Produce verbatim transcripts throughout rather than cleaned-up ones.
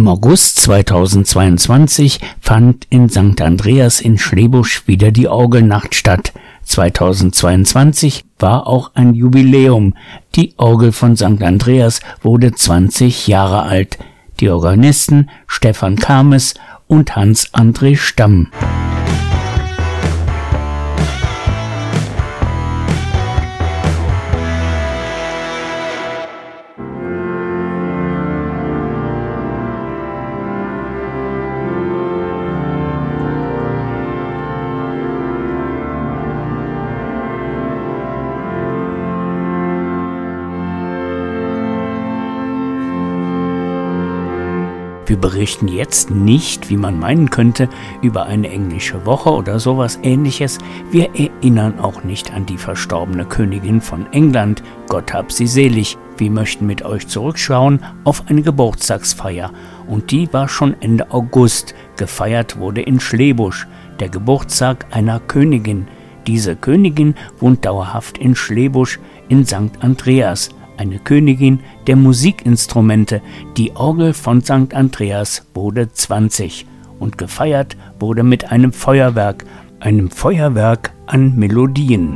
August zweitausendzweiundzwanzig fand in Sankt Andreas in Schlebusch wieder die Orgelnacht statt. zweitausendzweiundzwanzig war auch ein Jubiläum. Die Orgel von Sankt Andreas wurde zwanzig Jahre alt. Die Organisten Stefan Kames und Hans-André Stamm. Wir berichten jetzt nicht, wie man meinen könnte, über eine englische Woche oder sowas Ähnliches. Wir erinnern auch nicht an die verstorbene Königin von England, Gott hab sie selig. Wir möchten mit euch zurückschauen auf eine Geburtstagsfeier. Und die war schon Ende August. Gefeiert wurde in Schlebusch, der Geburtstag einer Königin. Diese Königin wohnt dauerhaft in Schlebusch in Sankt Andreas. Eine Königin der Musikinstrumente. Die Orgel von Sankt Andreas wurde zwanzig und gefeiert wurde mit einem Feuerwerk, einem Feuerwerk an Melodien.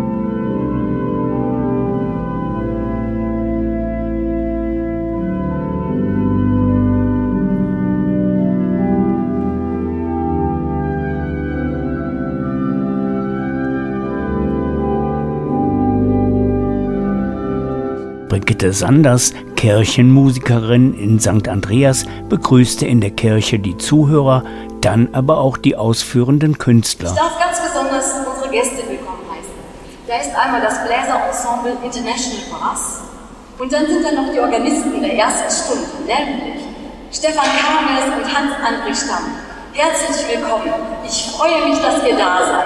Brigitte Sanders, Kirchenmusikerin in Sankt Andreas, begrüßte in der Kirche die Zuhörer, dann aber auch die ausführenden Künstler. Ich darf ganz besonders unsere Gäste willkommen heißen. Da ist einmal das Bläserensemble International Brass und dann sind da noch die Organisten der ersten Stunde, nämlich Stefan Kames und Hans-André Stamm. Herzlich willkommen. Ich freue mich, dass ihr da seid.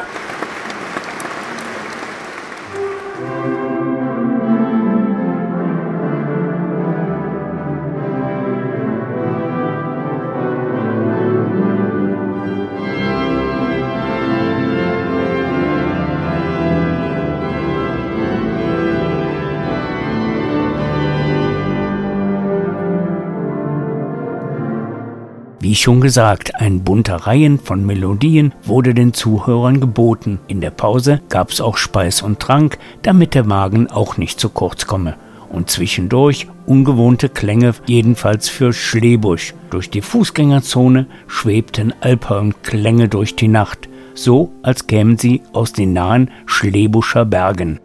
Wie schon gesagt, ein bunter Reihen von Melodien wurde den Zuhörern geboten. In der Pause gab es auch Speis und Trank, damit der Magen auch nicht zu kurz komme. Und zwischendurch ungewohnte Klänge, jedenfalls für Schlebusch. Durch die Fußgängerzone schwebten Alphornklänge durch die Nacht, so als kämen sie aus den nahen Schlebuscher Bergen.